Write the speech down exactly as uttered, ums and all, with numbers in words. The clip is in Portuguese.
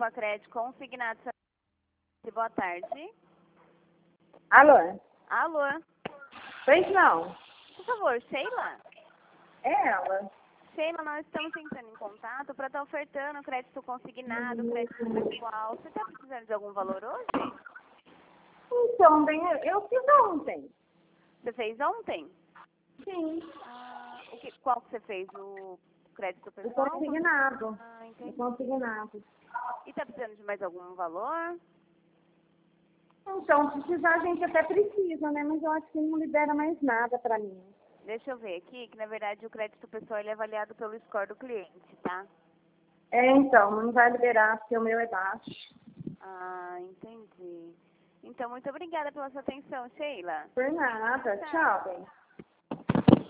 Copa Crédito consignado. Boa tarde. Alô? Alô? Pois não. Por favor, Sheila? É ela. Sheila, nós estamos entrando em contato para estar ofertando crédito consignado, crédito pessoal. Você está precisando de algum valor hoje? Então, bem, eu fiz ontem. Você fez ontem? Sim. Ah, o que, qual que você fez? O crédito O pessoal? consignado. Ah, O entendi. consignado. E está precisando de mais algum valor? Então, precisar a gente até precisa, né? Mas eu acho que não libera mais nada pra mim. Deixa eu ver aqui, que na verdade o crédito pessoal ele é avaliado pelo score do cliente, tá? É, então, não vai liberar porque o meu é baixo. Ah, entendi. Então, muito obrigada pela sua atenção, Sheila. Por nada. Tchau, bem.